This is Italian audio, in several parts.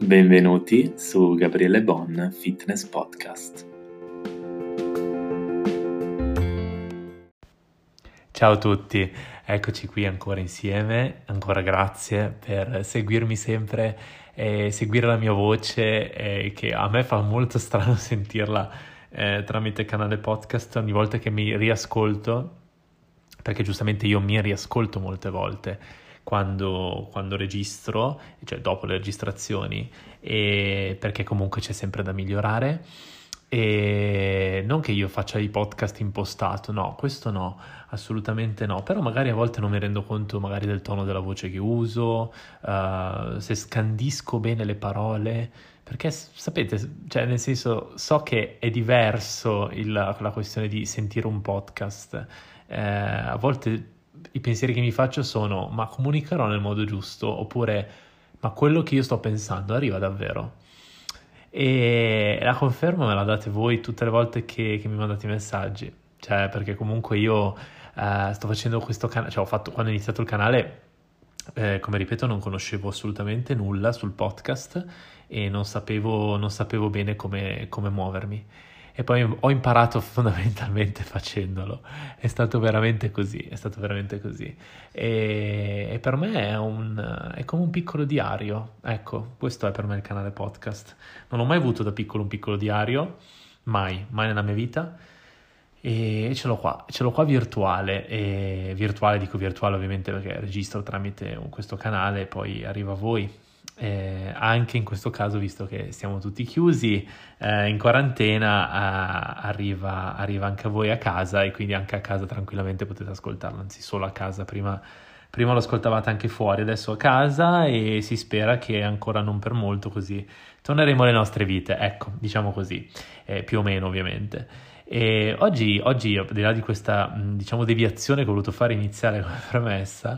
Benvenuti su Gabriele Bon Fitness Podcast. Ciao a tutti, eccoci qui ancora insieme, ancora grazie per seguirmi sempre e seguire la mia voce che a me fa molto strano sentirla tramite il canale podcast ogni volta che mi riascolto, perché giustamente io mi riascolto molte volte quando registro, cioè dopo le registrazioni, e perché comunque c'è sempre da migliorare. E non che io faccia i podcast impostato, no, questo no, assolutamente no, però magari a volte non mi rendo conto magari del tono della voce che uso, se scandisco bene le parole, perché sapete, cioè nel senso so che è diverso la questione di sentire un podcast. A volte i pensieri che mi faccio sono: ma comunicherò nel modo giusto? Oppure ma quello che io sto pensando arriva davvero? E la conferma me la date voi tutte le volte che mi mandate i messaggi, cioè perché comunque io sto facendo questo canale, cioè quando ho iniziato il canale, come ripeto, non conoscevo assolutamente nulla sul podcast e non sapevo bene come muovermi. E poi ho imparato fondamentalmente facendolo. È stato veramente così, è stato veramente così. E per me è come un piccolo diario. Ecco, questo è per me il canale podcast. Non ho mai avuto da piccolo un piccolo diario, mai nella mia vita. E ce l'ho qua virtuale. E virtuale, dico virtuale ovviamente perché registro tramite questo canale e poi arriva a voi. Anche in questo caso, visto che siamo tutti chiusi in quarantena, arriva anche a voi a casa, e quindi anche a casa tranquillamente potete ascoltarlo, anzi solo a casa. Prima lo ascoltavate anche fuori, adesso a casa, e si spera che ancora non per molto, così torneremo alle nostre vite, ecco, diciamo così, più o meno ovviamente. E oggi al di là di questa diciamo deviazione che ho voluto fare iniziale come premessa,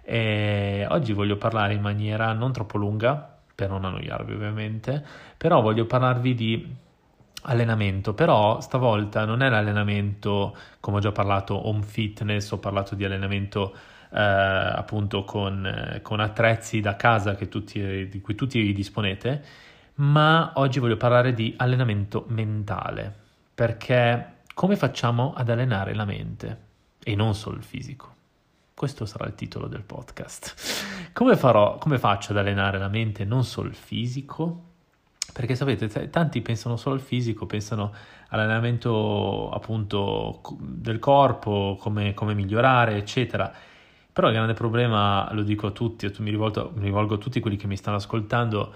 oggi voglio parlare in maniera non troppo lunga, per non annoiarvi ovviamente, però voglio parlarvi di allenamento. Però stavolta non è l'allenamento, come ho già parlato, home fitness. Ho parlato di allenamento appunto con attrezzi da casa di cui tutti disponete, ma oggi voglio parlare di allenamento mentale, perché come facciamo ad allenare la mente e non solo il fisico? Questo sarà il titolo del podcast. Come faccio ad allenare la mente e non solo il fisico? Perché sapete, tanti pensano solo al fisico, pensano all'allenamento appunto del corpo, come migliorare, eccetera. Però il grande problema, lo dico a tutti, mi rivolgo a tutti quelli che mi stanno ascoltando,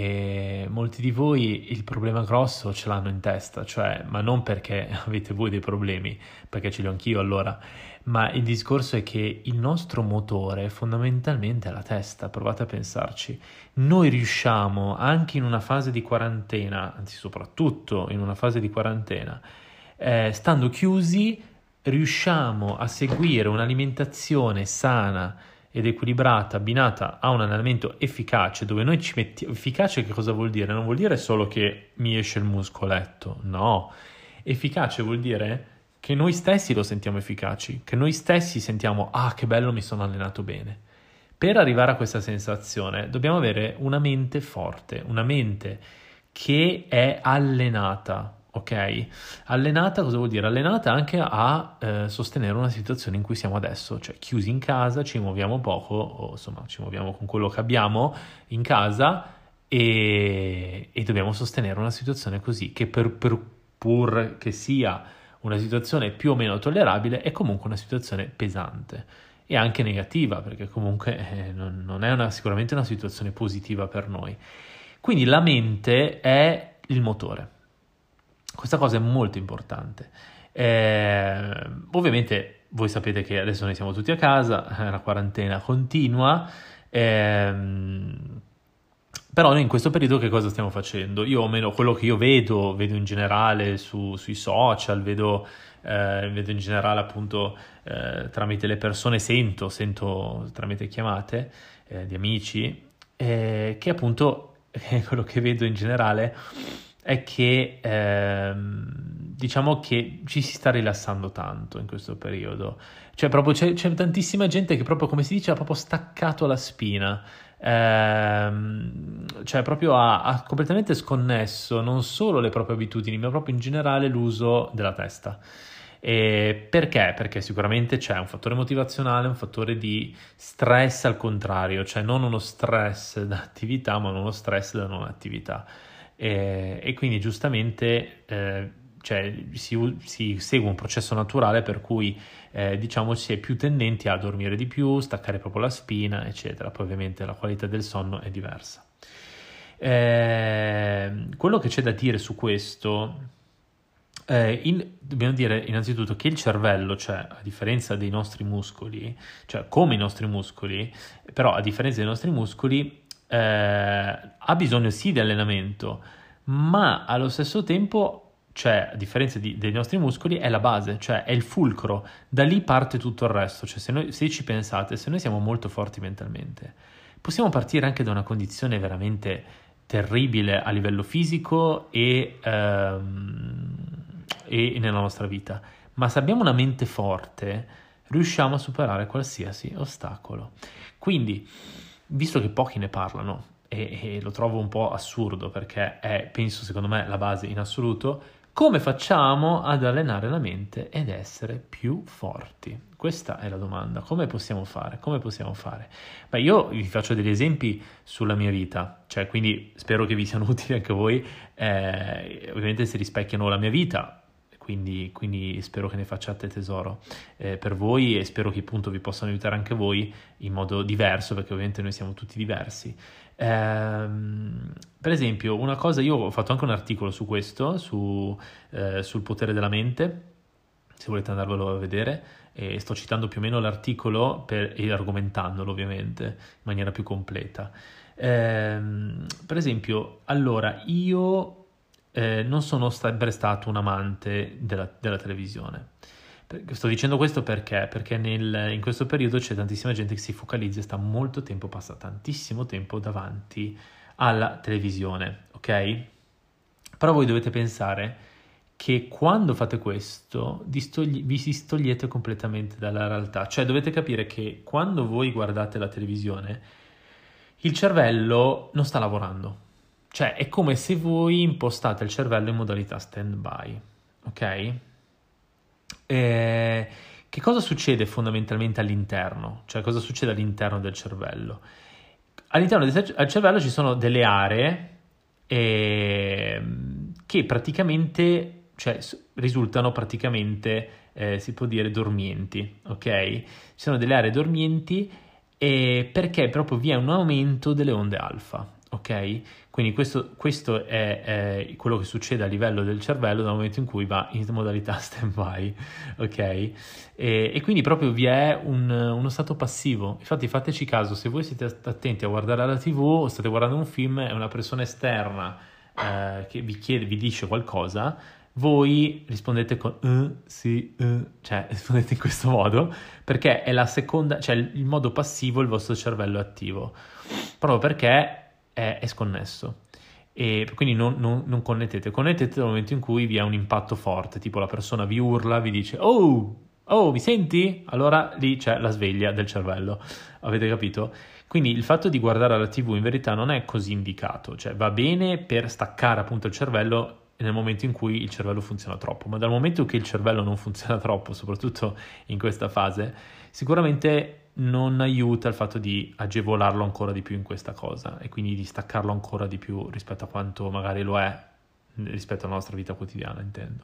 e molti di voi il problema grosso ce l'hanno in testa, cioè, ma non perché avete voi dei problemi, perché ce li ho anch'io allora, ma il discorso è che il nostro motore fondamentalmente è la testa. Provate a pensarci. Noi riusciamo anche in una fase di quarantena, anzi soprattutto in una fase di quarantena, stando chiusi, riusciamo a seguire un'alimentazione sana ed equilibrata, abbinata a un allenamento efficace, dove noi ci mettiamo. Efficace che cosa vuol dire? Non vuol dire solo che mi esce il muscoletto, no. Efficace vuol dire che noi stessi lo sentiamo efficaci, che noi stessi sentiamo: ah, che bello, mi sono allenato bene. Per arrivare a questa sensazione dobbiamo avere una mente forte, una mente che è allenata, ok? Allenata cosa vuol dire? Allenata anche a sostenere una situazione in cui siamo adesso, cioè chiusi in casa, ci muoviamo poco, o insomma ci muoviamo con quello che abbiamo in casa, e dobbiamo sostenere una situazione così, che pur che sia una situazione più o meno tollerabile, è comunque una situazione pesante e anche negativa, perché comunque non è sicuramente una situazione positiva per noi. Quindi la mente è il motore. Questa cosa è molto importante. Ovviamente voi sapete che adesso noi siamo tutti a casa, la quarantena continua, però noi in questo periodo che cosa stiamo facendo? Io, o meno quello che io vedo in generale sui social, vedo in generale appunto tramite le persone, sento tramite chiamate di amici, che appunto quello che vedo in generale è che diciamo che ci si sta rilassando tanto in questo periodo. Cioè proprio c'è tantissima gente che proprio, come si dice, ha proprio staccato la spina. cioè proprio ha completamente sconnesso non solo le proprie abitudini, ma proprio in generale l'uso della testa. E perché? Perché sicuramente c'è un fattore motivazionale, un fattore di stress al contrario, cioè non uno stress da attività, ma uno stress da non attività. E quindi giustamente cioè, si segue un processo naturale per cui diciamo si è più tendenti a dormire di più, staccare proprio la spina, eccetera. Poi ovviamente la qualità del sonno è diversa. Quello che c'è da dire su questo, dobbiamo dire innanzitutto che il cervello, cioè a differenza dei nostri muscoli, cioè come i nostri muscoli, però a differenza dei nostri muscoli, ha bisogno sì di allenamento, ma allo stesso tempo, cioè a differenza dei nostri muscoli, è la base, cioè è il fulcro, da lì parte tutto il resto, cioè se ci pensate, se noi siamo molto forti mentalmente, possiamo partire anche da una condizione veramente terribile a livello fisico e nella nostra vita, ma se abbiamo una mente forte, riusciamo a superare qualsiasi ostacolo. Quindi, visto che pochi ne parlano, e lo trovo un po' assurdo perché è, penso secondo me, la base in assoluto, come facciamo ad allenare la mente ed essere più forti? Questa è la domanda. Come possiamo fare? Come possiamo fare? Beh, io vi faccio degli esempi sulla mia vita, cioè quindi spero che vi siano utili anche a voi, ovviamente si rispecchiano la mia vita, quindi spero che ne facciate tesoro per voi e spero che appunto vi possano aiutare anche voi in modo diverso, perché ovviamente noi siamo tutti diversi. Per esempio, una cosa, io ho fatto anche un articolo su questo, sul potere della mente, se volete andarvelo a vedere, e sto citando più o meno l'articolo e argomentandolo ovviamente in maniera più completa. Per esempio, allora, io non sono sempre stato un amante della televisione. Sto dicendo questo perché? Perché in questo periodo c'è tantissima gente che si focalizza e sta molto tempo, passa tantissimo tempo davanti alla televisione, ok? Però voi dovete pensare che quando fate questo vi si togliete completamente dalla realtà. Cioè dovete capire che quando voi guardate la televisione, il cervello non sta lavorando. Cioè è come se voi impostate il cervello in modalità stand-by, ok? Che cosa succede fondamentalmente all'interno? Cioè cosa succede all'interno del cervello? All'interno del cervello ci sono delle aree che praticamente, cioè, risultano praticamente, si può dire, dormienti, ok? Ci sono delle aree dormienti perché proprio vi è un aumento delle onde alfa, ok? Quindi questo è quello che succede a livello del cervello dal momento in cui va in modalità stand-by, ok? E quindi proprio vi è uno stato passivo. Infatti fateci caso, se voi siete attenti a guardare la TV o state guardando un film e una persona esterna che vi dice qualcosa, voi rispondete con sì, cioè rispondete in questo modo perché è la seconda, cioè il modo passivo il vostro cervello è attivo, proprio perché è sconnesso. E quindi non connettete dal momento in cui vi è un impatto forte, tipo la persona vi urla, vi dice oh, mi senti? Allora lì c'è la sveglia del cervello, avete capito? Quindi il fatto di guardare la TV in verità non è così indicato, cioè va bene per staccare appunto il cervello nel momento in cui il cervello funziona troppo, ma dal momento che il cervello non funziona troppo, soprattutto in questa fase, sicuramente non aiuta il fatto di agevolarlo ancora di più in questa cosa e quindi di staccarlo ancora di più rispetto a quanto magari lo è rispetto alla nostra vita quotidiana, intendo.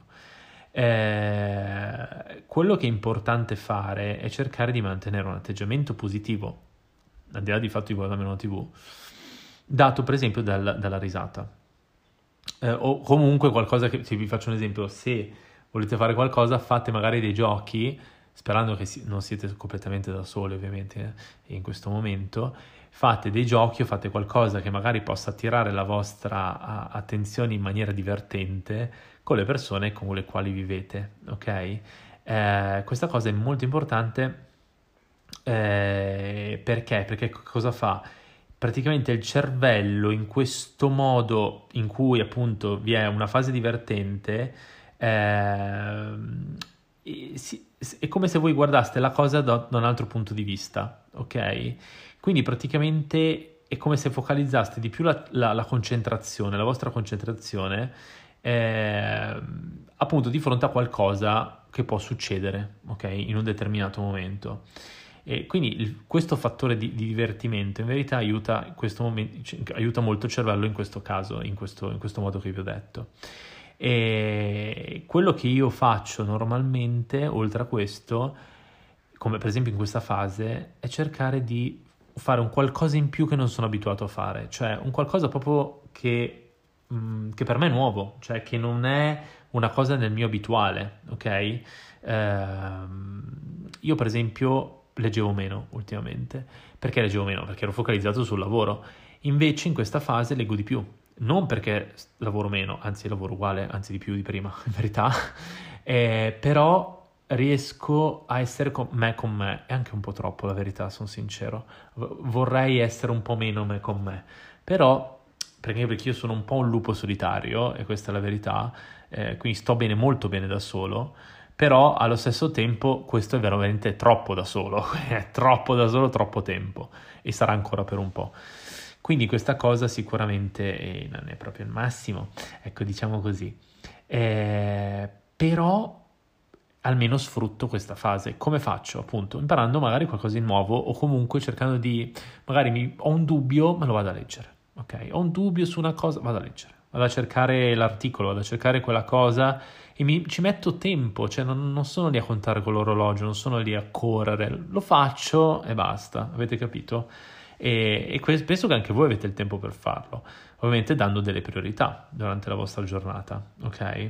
Quello che è importante fare è cercare di mantenere un atteggiamento positivo, al di là di fatto di guardare meno TV, dato per esempio dalla risata. O comunque qualcosa che, se vi faccio un esempio, se volete fare qualcosa, fate magari dei giochi, sperando che non siete completamente da soli ovviamente in questo momento, fate dei giochi o fate qualcosa che magari possa attirare la vostra attenzione in maniera divertente con le persone con le quali vivete, ok? Questa cosa è molto importante perché? Perché cosa fa? Praticamente il cervello in questo modo in cui appunto vi è una fase divertente è come se voi guardaste la cosa da un altro punto di vista, ok? Quindi praticamente è come se focalizzaste di più la concentrazione, la vostra concentrazione, appunto di fronte a qualcosa che può succedere, ok? In un determinato momento. E quindi questo fattore di divertimento in verità aiuta, aiuta molto il cervello in questo caso, in questo modo che vi ho detto. E quello che io faccio normalmente, oltre a questo, come per esempio in questa fase, è cercare di fare un qualcosa in più che non sono abituato a fare, cioè un qualcosa proprio che per me è nuovo, cioè che non è una cosa nel mio abituale, ok? Io per esempio leggevo meno ultimamente. Perché leggevo meno? Perché ero focalizzato sul lavoro. Invece in questa fase leggo di più. Non perché lavoro meno, anzi lavoro uguale, anzi di più di prima, in verità. Però riesco a essere con me, è anche un po' troppo la verità, sono sincero. Vorrei essere un po' meno me con me. Però, perché io sono un po' un lupo solitario, e questa è la verità, quindi sto bene, molto bene da solo, però allo stesso tempo questo è veramente troppo da solo, è troppo da solo, troppo tempo, e sarà ancora per un po'. Quindi questa cosa sicuramente non è proprio il massimo, ecco, diciamo così. Però almeno sfrutto questa fase. Come faccio? Appunto, imparando magari qualcosa di nuovo, o comunque cercando di, magari ho un dubbio, me lo vado a leggere, ok? Ho un dubbio su una cosa, vado a leggere, vado a cercare l'articolo, vado a cercare quella cosa e ci metto tempo, cioè non sono lì a contare con l'orologio, non sono lì a correre, lo faccio e basta, avete capito? E penso che anche voi avete il tempo per farlo, ovviamente dando delle priorità durante la vostra giornata, ok?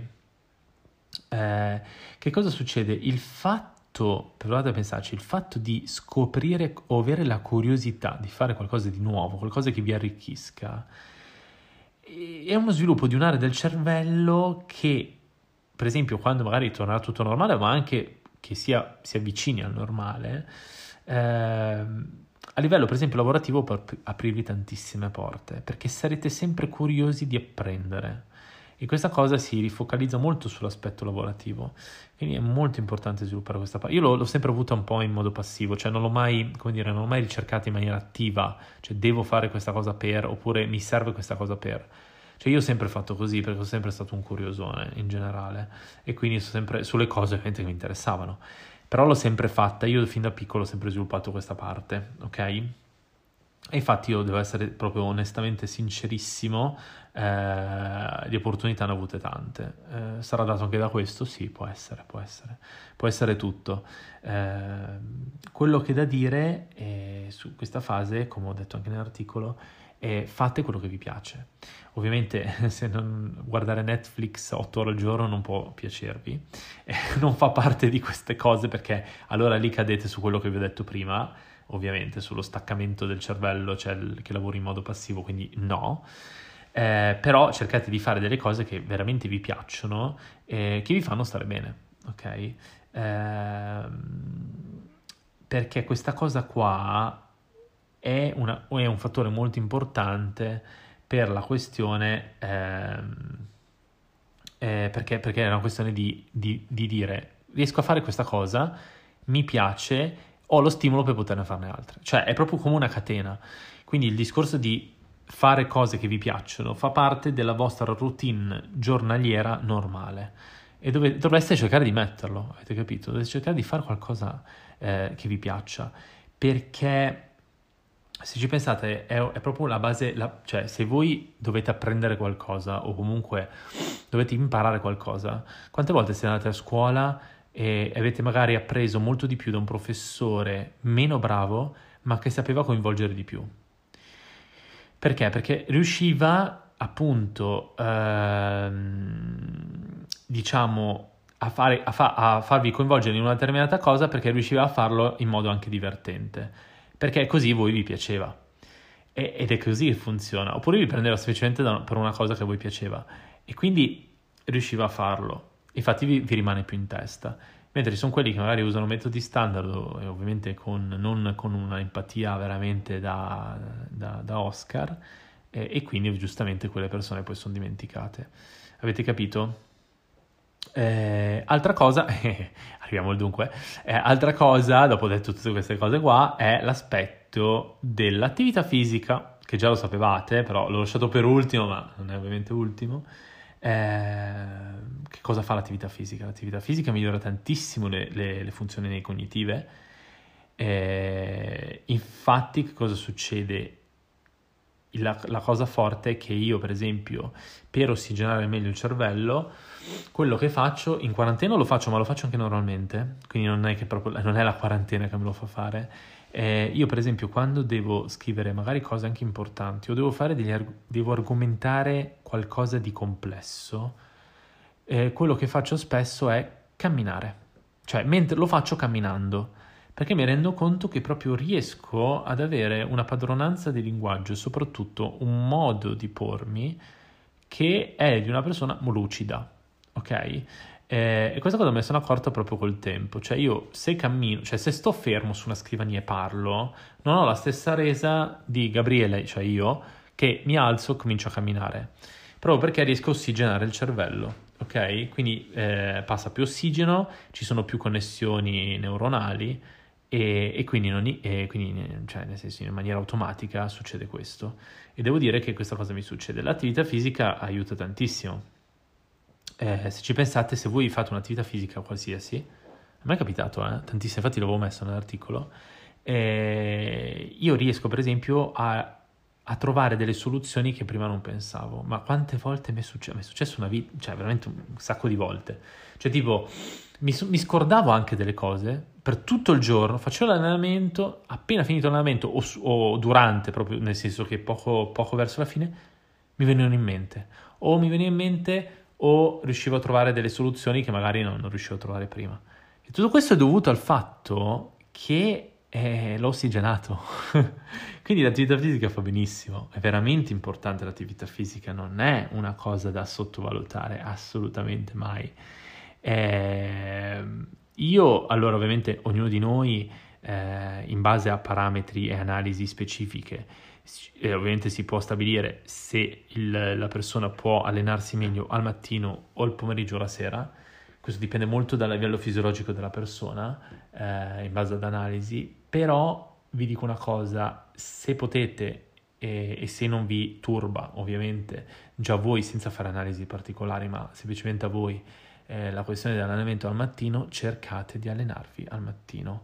Che cosa succede? Il fatto, provate a pensarci, il fatto di scoprire o avere la curiosità di fare qualcosa di nuovo, qualcosa che vi arricchisca, è uno sviluppo di un'area del cervello che, per esempio, quando magari tornerà tutto normale, ma anche che si avvicini al normale, a livello, per esempio, lavorativo può aprirvi tantissime porte, perché sarete sempre curiosi di apprendere. E questa cosa si rifocalizza molto sull'aspetto lavorativo, quindi è molto importante sviluppare questa parte. Io l'ho sempre avuta un po' in modo passivo, cioè non l'ho mai, non l'ho mai ricercata in maniera attiva, cioè devo fare questa cosa per, oppure mi serve questa cosa per. Cioè io ho sempre fatto così perché sono sempre stato un curiosone in generale, e quindi sono sempre sulle cose ovviamente che mi interessavano, però l'ho sempre fatta, io fin da piccolo ho sempre sviluppato questa parte, ok? E infatti io devo essere proprio onestamente sincerissimo, di opportunità ne ho avute tante. Sarà dato anche da questo? Sì, può essere tutto. Quello che è da dire su questa fase, come ho detto anche nell'articolo, è fate quello che vi piace. Ovviamente se non guardare Netflix 8 ore al giorno non può piacervi, non fa parte di queste cose, perché allora lì cadete su quello che vi ho detto prima, ovviamente sullo staccamento del cervello, cioè che lavori in modo passivo, quindi no. Però cercate di fare delle cose che veramente vi piacciono, che vi fanno stare bene, ok? Perché questa cosa qua è un fattore molto importante per la questione, perché è una questione di dire riesco a fare questa cosa, mi piace, ho lo stimolo per poterne farne altre, cioè è proprio come una catena. Quindi il discorso di fare cose che vi piacciono fa parte della vostra routine giornaliera normale, e dovreste cercare di metterlo, avete capito? Dovreste cercare di fare qualcosa che vi piaccia, perché se ci pensate è proprio la base, cioè se voi dovete apprendere qualcosa o comunque dovete imparare qualcosa, quante volte siete andati a scuola e avete magari appreso molto di più da un professore meno bravo, ma che sapeva coinvolgere di più? Perché? Perché riusciva appunto, diciamo, a farvi coinvolgere in una determinata cosa, perché riusciva a farlo in modo anche divertente, perché così voi vi piaceva. Ed è così che funziona. Oppure vi prendeva semplicemente per una cosa che a voi piaceva, e quindi riusciva a farlo. Infatti vi rimane più in testa. Mentre ci sono quelli che magari usano metodi standard, e ovviamente non con una empatia veramente da Oscar, e quindi giustamente quelle persone poi sono dimenticate. Avete capito? Altra cosa, arriviamo al dunque, altra cosa, dopo ho detto tutte queste cose qua, è l'aspetto dell'attività fisica, che già lo sapevate, però l'ho lasciato per ultimo, ma non è ovviamente ultimo. Che cosa fa l'attività fisica? L'attività fisica migliora tantissimo le funzioni cognitive. Infatti, che cosa succede? La cosa forte è che io, per esempio, per ossigenare meglio il cervello, quello che faccio in quarantena lo faccio, ma lo faccio anche normalmente, quindi non è che proprio, non è la quarantena che me lo fa fare. Io, per esempio, quando devo scrivere magari cose anche importanti o devo argomentare qualcosa di complesso, quello che faccio spesso è camminare, cioè mentre lo faccio camminando, perché mi rendo conto che proprio riesco ad avere una padronanza di linguaggio e soprattutto un modo di pormi che è di una persona lucida, ok? E questa cosa me ne sono accorta proprio col tempo, cioè io se cammino, cioè se sto fermo su una scrivania e parlo, non ho la stessa resa di Gabriele, cioè io, che mi alzo e comincio a camminare, proprio perché riesco a ossigenare il cervello, ok? Quindi passa più ossigeno, ci sono più connessioni neuronali e quindi, cioè, nel senso, in maniera automatica succede questo. E devo dire che questa cosa mi succede. L'attività fisica aiuta tantissimo. Se ci pensate, se voi fate un'attività fisica qualsiasi, a me è capitato, tantissimo, infatti l'avevo messo nell'articolo, io riesco per esempio a trovare delle soluzioni che prima non pensavo. Ma quante volte mi è successo una vita, cioè veramente un sacco di volte. Cioè tipo, mi scordavo anche delle cose per tutto il giorno, facevo l'allenamento, appena finito l'allenamento o durante, proprio nel senso che poco verso la fine, mi venivano in mente. O mi veniva in mente o riuscivo a trovare delle soluzioni che magari non riuscivo a trovare prima. E tutto questo è dovuto al fatto che l'ho ossigenato. Quindi l'attività fisica fa benissimo, è veramente importante l'attività fisica, non è una cosa da sottovalutare, assolutamente mai. Io, allora ovviamente ognuno di noi, in base a parametri e analisi specifiche, ovviamente si può stabilire se la persona può allenarsi meglio al mattino o al pomeriggio o la sera. Questo dipende molto dal livello fisiologico della persona, in base ad analisi, però vi dico una cosa, se potete e se non vi turba, ovviamente, già voi senza fare analisi particolari, ma semplicemente a voi, la questione dell'allenamento al mattino, cercate di allenarvi al mattino.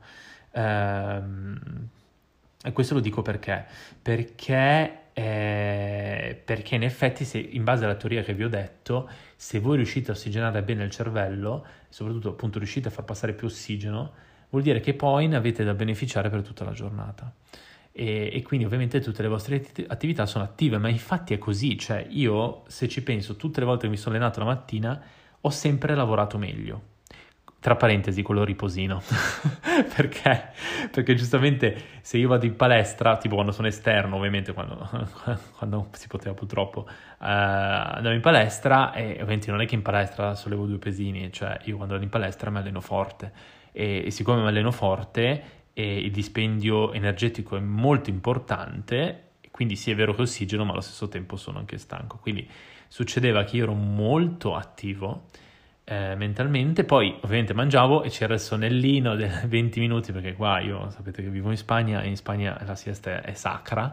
E questo lo dico perché in effetti, se in base alla teoria che vi ho detto, se voi riuscite a ossigenare bene il cervello, e soprattutto appunto riuscite a far passare più ossigeno, vuol dire che poi ne avete da beneficiare per tutta la giornata. E quindi ovviamente tutte le vostre attività sono attive, ma infatti è così, cioè io, se ci penso, tutte le volte che mi sono allenato la mattina ho sempre lavorato meglio. Tra parentesi, con lo riposino. Perché giustamente se io vado in palestra, tipo quando sono esterno, ovviamente quando si poteva purtroppo, andavo in palestra e ovviamente non è che in palestra sollevo 2 pesini, cioè io quando vado in palestra mi alleno forte e siccome mi alleno forte il dispendio energetico è molto importante, quindi sì è vero che ossigeno, ma allo stesso tempo sono anche stanco, quindi succedeva che io ero molto attivo mentalmente, poi ovviamente mangiavo e c'era il sonnellino dei 20 minuti, perché qua io sapete che vivo in Spagna e in Spagna la siesta è sacra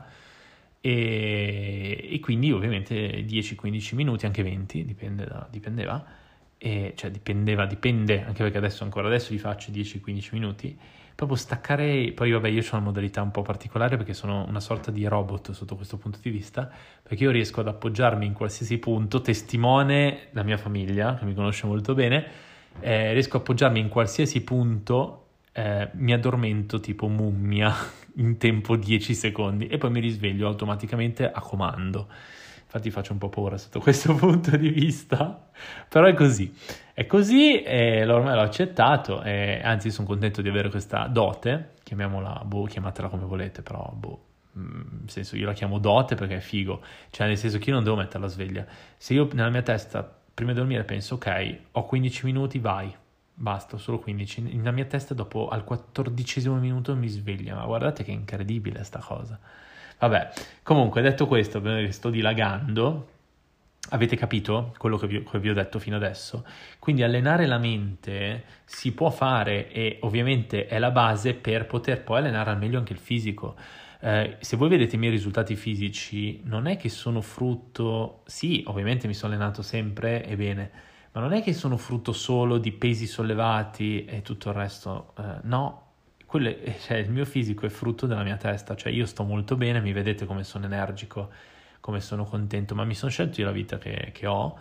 e quindi ovviamente 10-15 minuti, anche 20, dipendeva, dipende, anche perché ancora adesso li faccio 10-15 minuti, proprio staccare. Poi vabbè, io ho una modalità un po' particolare perché sono una sorta di robot sotto questo punto di vista, perché io riesco ad appoggiarmi in qualsiasi punto, testimone la mia famiglia che mi conosce molto bene, riesco a appoggiarmi in qualsiasi punto, mi addormento tipo mummia in tempo 10 secondi e poi mi risveglio automaticamente a comando. Infatti faccio un po' paura sotto questo punto di vista, però è così e ormai l'ho accettato e anzi sono contento di avere questa dote, chiamiamola, chiamatela come volete, però nel senso io la chiamo dote perché è figo, cioè nel senso che io non devo mettere la sveglia, se io nella mia testa prima di dormire penso ok, ho 15 minuti, vai, basta, solo 15, nella mia testa dopo al 14° minuto mi sveglia, ma guardate che incredibile sta cosa. Vabbè, comunque detto questo, che sto dilagando, avete capito quello che vi ho detto fino adesso? Quindi allenare la mente si può fare e ovviamente è la base per poter poi allenare al meglio anche il fisico, Se voi vedete i miei risultati fisici, non è che sono frutto, sì, ovviamente mi sono allenato sempre e bene, ma non è che sono frutto solo di pesi sollevati e tutto il resto, no, cioè, il mio fisico è frutto della mia testa, cioè io sto molto bene, mi vedete come sono energico, come sono contento, ma mi sono scelto io la vita che ho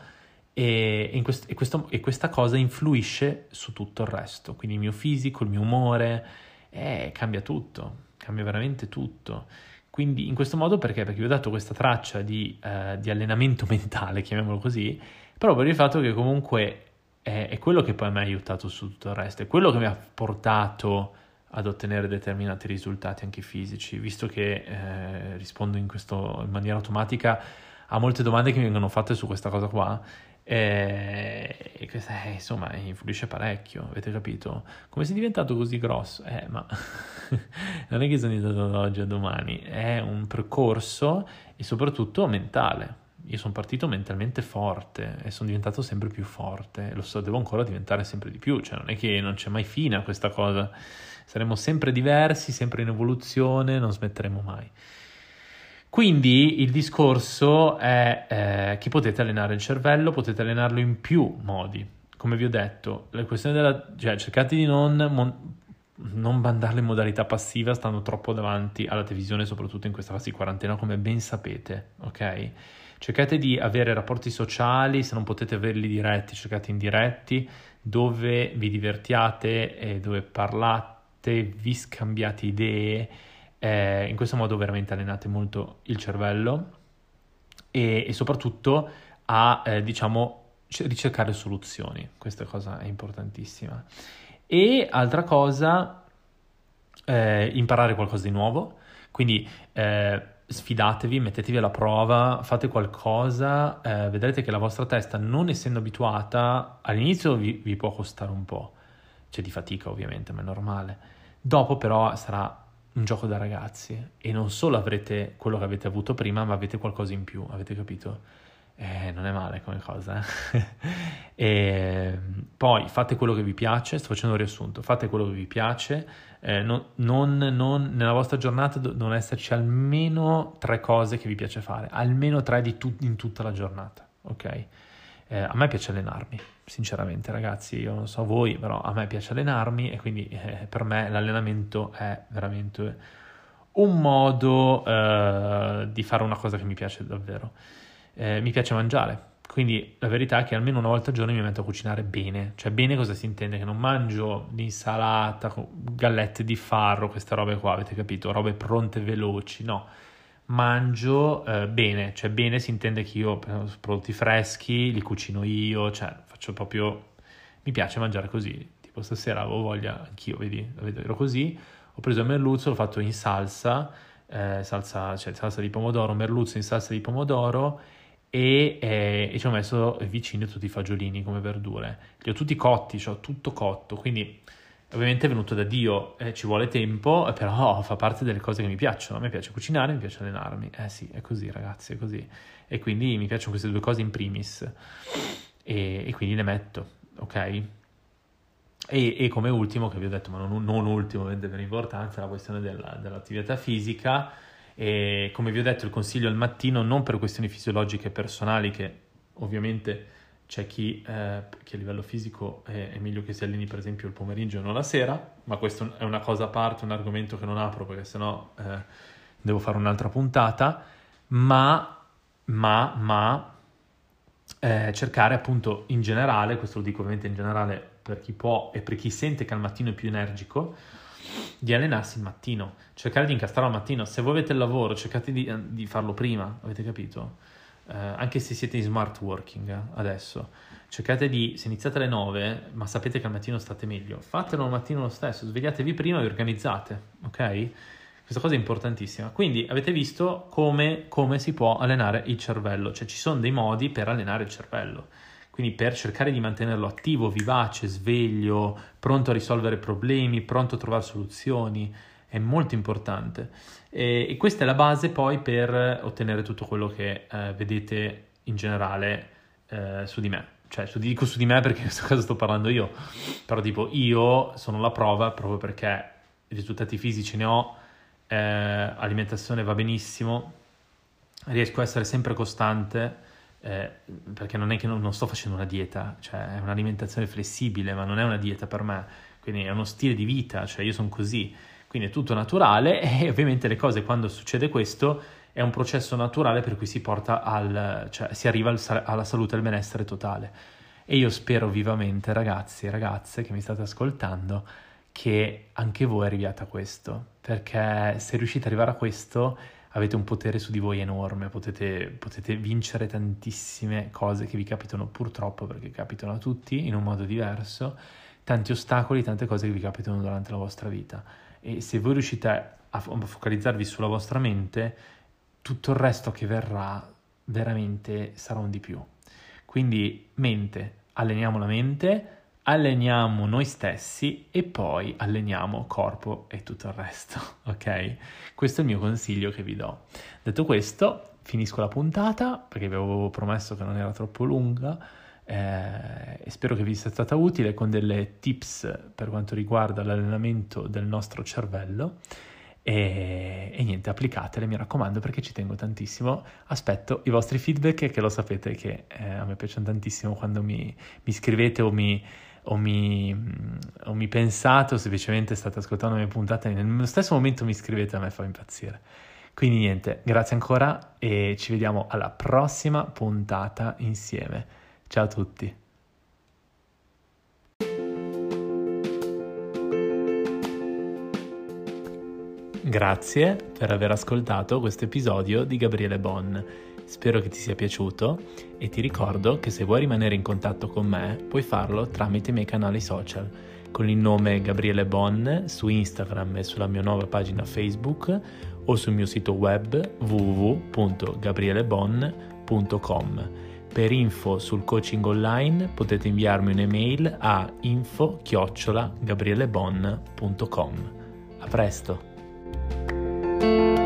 e questa cosa influisce su tutto il resto, quindi il mio fisico, il mio umore, cambia tutto, cambia veramente tutto. Quindi in questo modo perché? Perché vi ho dato questa traccia di allenamento mentale, chiamiamolo così, proprio per il fatto che comunque è quello che poi mi ha aiutato su tutto il resto, è quello che mi ha portato ad ottenere determinati risultati anche fisici, visto che rispondo in maniera automatica a molte domande che mi vengono fatte su questa cosa qua, e questa insomma influisce parecchio, avete capito? Come sei diventato così grosso? Ma non è che sono diventato da oggi a domani, è un percorso e soprattutto mentale. Io sono partito mentalmente forte e sono diventato sempre più forte, devo ancora diventare sempre di più, cioè non è che non c'è mai fine a questa cosa, saremo sempre diversi, sempre in evoluzione, non smetteremo mai. Quindi il discorso è che potete allenare il cervello, potete allenarlo in più modi. Come vi ho detto, la questione cioè cercate di non mandarlo in modalità passiva stando troppo davanti alla televisione, soprattutto in questa fase di quarantena, come ben sapete, ok? Cercate di avere rapporti sociali, se non potete averli diretti, cercate indiretti, dove vi divertiate e dove parlate, vi scambiate idee. In questo modo veramente allenate molto il cervello e soprattutto a ricercare soluzioni. Questa cosa è importantissima. E altra cosa, imparare qualcosa di nuovo, quindi sfidatevi, mettetevi alla prova, fate qualcosa, vedrete che la vostra testa, non essendo abituata, all'inizio vi può costare un po', cioè di fatica ovviamente, ma è normale. Dopo però sarà un gioco da ragazzi e non solo avrete quello che avete avuto prima, ma avete qualcosa in più, avete capito? Non è male come cosa. E poi fate quello che vi piace, sto facendo un riassunto, fate quello che vi piace, nella vostra giornata devono esserci almeno 3 cose che vi piace fare, almeno 3 in tutta la giornata, ok? A me piace allenarmi, sinceramente ragazzi, io non so voi, però a me piace allenarmi e quindi per me l'allenamento è veramente un modo di fare una cosa che mi piace davvero. Mi piace mangiare, quindi la verità è che almeno una volta al giorno mi metto a cucinare bene, cioè bene cosa si intende? Che non mangio l'insalata, gallette di farro, queste robe qua, avete capito? Robe pronte veloci, no. Mangio bene, cioè bene si intende che io prodotti freschi, li cucino io, cioè faccio proprio, mi piace mangiare così, tipo stasera avevo voglia, anch'io, vedi, ero così, ho preso il merluzzo, l'ho fatto in salsa di pomodoro, merluzzo in salsa di pomodoro e ci ho messo vicino tutti i fagiolini come verdure, li ho tutti cotti, ho tutto cotto, quindi ovviamente è venuto da Dio, ci vuole tempo, però fa parte delle cose che mi piacciono. A me piace cucinare, mi piace allenarmi. Sì, è così ragazzi, è così. E quindi mi piacciono queste 2 cose in primis. E quindi le metto, ok? E come ultimo, che vi ho detto, ma non ultimo per importanza, la questione dell'attività fisica. E come vi ho detto, il consiglio al mattino, non per questioni fisiologiche personali, che ovviamente c'è chi a livello fisico è meglio che si alleni per esempio il pomeriggio e non la sera, ma questo è una cosa a parte, un argomento che non apro perché sennò devo fare un'altra puntata, ma cercare appunto in generale, questo lo dico ovviamente in generale per chi può e per chi sente che al mattino è più energico, di allenarsi il mattino, cercare di incastrare al mattino. Se voi avete il lavoro, cercate di farlo prima, avete capito? Anche se siete in smart working adesso, cercate se iniziate alle 9 ma sapete che al mattino state meglio, fatelo al mattino lo stesso, svegliatevi prima e vi organizzate, ok? Questa cosa è importantissima. Quindi avete visto come si può allenare il cervello, cioè ci sono dei modi per allenare il cervello, quindi per cercare di mantenerlo attivo, vivace, sveglio, pronto a risolvere problemi, pronto a trovare soluzioni, è molto importante. E questa è la base poi per ottenere tutto quello che vedete in generale su di me. Cioè, dico su di me perché in questo caso sto parlando io, però tipo io sono la prova proprio perché i risultati fisici ne ho alimentazione va benissimo, riesco a essere sempre costante, perché non è che non sto facendo una dieta, cioè è un'alimentazione flessibile, ma non è una dieta per me, quindi è uno stile di vita, cioè io sono così, quindi è tutto naturale e ovviamente le cose, quando succede questo, è un processo naturale per cui si porta cioè si arriva alla salute e al benessere totale. E io spero vivamente, ragazzi e ragazze che mi state ascoltando, che anche voi arriviate a questo, perché se riuscite ad arrivare a questo avete un potere su di voi enorme, potete vincere tantissime cose che vi capitano purtroppo, perché capitano a tutti in un modo diverso, tanti ostacoli, tante cose che vi capitano durante la vostra vita. E se voi riuscite a focalizzarvi sulla vostra mente, tutto il resto che verrà veramente sarà un di più. Quindi alleniamo la mente, alleniamo noi stessi e poi alleniamo corpo e tutto il resto, ok? Questo è il mio consiglio che vi do. Detto questo, finisco la puntata perché vi avevo promesso che non era troppo lunga e spero che vi sia stata utile con delle tips per quanto riguarda l'allenamento del nostro cervello. E niente, applicatele, mi raccomando, perché ci tengo tantissimo. Aspetto i vostri feedback, che lo sapete che a me piacciono tantissimo quando mi scrivete o mi pensate, o semplicemente state ascoltando le mie puntate nello stesso momento mi scrivete, a me fa impazzire. Quindi niente, grazie ancora e ci vediamo alla prossima puntata insieme. Ciao a tutti. Grazie per aver ascoltato questo episodio di Gabriele Bon. Spero che ti sia piaciuto e ti ricordo che se vuoi rimanere in contatto con me puoi farlo tramite i miei canali social con il nome Gabriele Bon su Instagram e sulla mia nuova pagina Facebook o sul mio sito web www.gabrielebon.com. Per info sul coaching online potete inviarmi un'email a info@gabrielebon.com. A presto!